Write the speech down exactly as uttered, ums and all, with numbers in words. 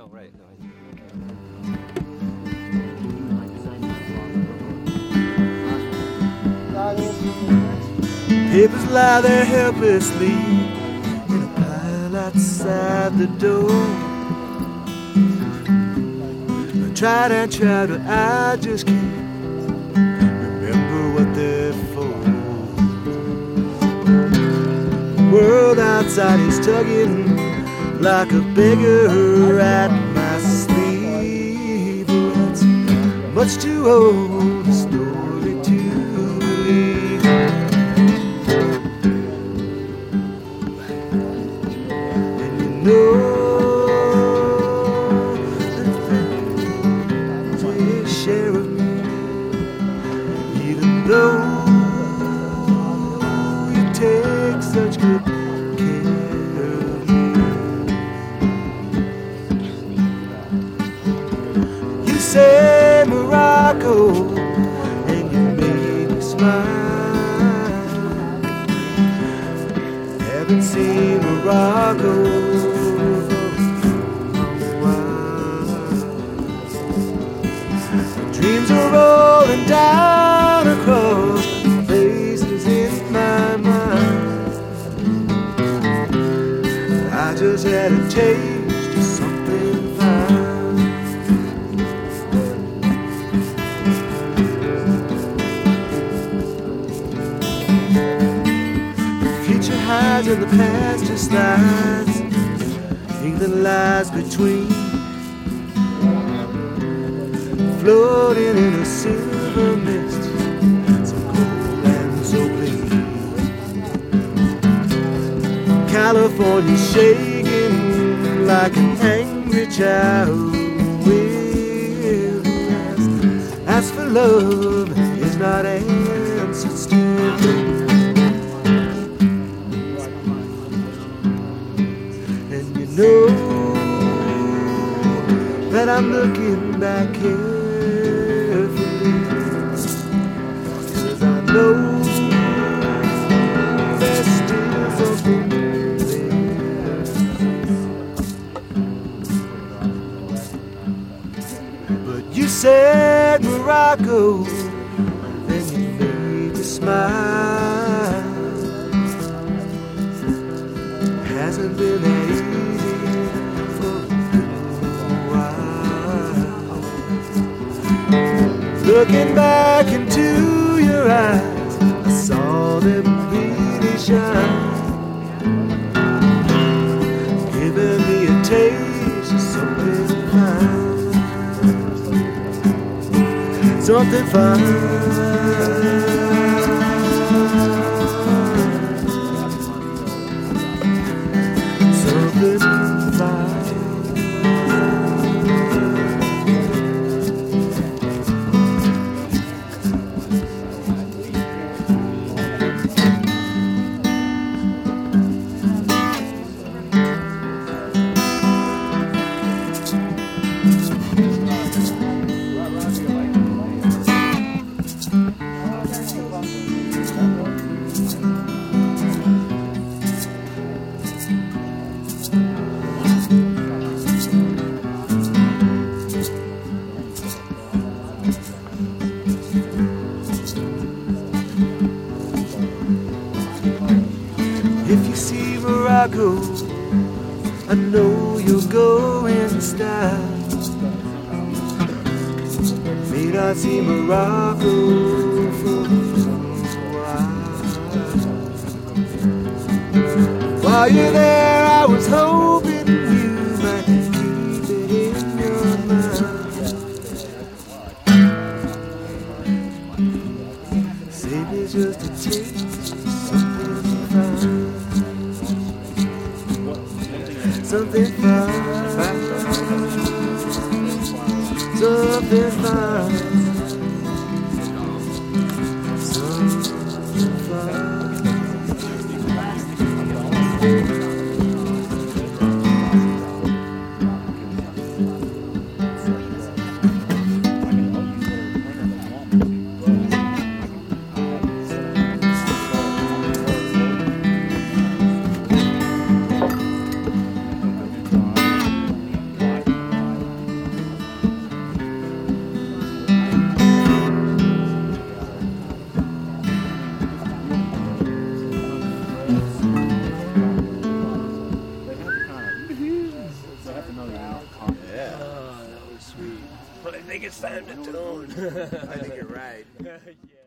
No, right. No, Papers lie there helplessly in a pile outside the door. I tried and tried, but I just can't remember what they're for. The world outside is tugging like a beggar at my sleeve. Oh, it's much too old a story to believe. And you know that there's a share of me, even though you take such good care of me. You say Morocco, and you make me smile. Haven't seen Morocco for a while. Dreams are rolling down across places in my mind. I just had a taste of something fine. Hides in the past just slides, England lies between, floating in a silver mist, so cold and so clean. California shaking like an angry child will ask for love is not answered still. Know that I'm looking back carefully, 'cause I know there's still something there. But you said Morocco, and you made me smile. Hasn't been that easy. Looking back into your eyes, I saw them really shine, giving me a taste of something fine, something fine, something fine. If you see Morocco, I know you'll go in style. May not see Morocco for a while. While you're there, I was hoping you might keep it in your mind. Save me just a taste of something fine. Something fine, something fine, something fine. I think it's time to tune. I think you're right. Yeah.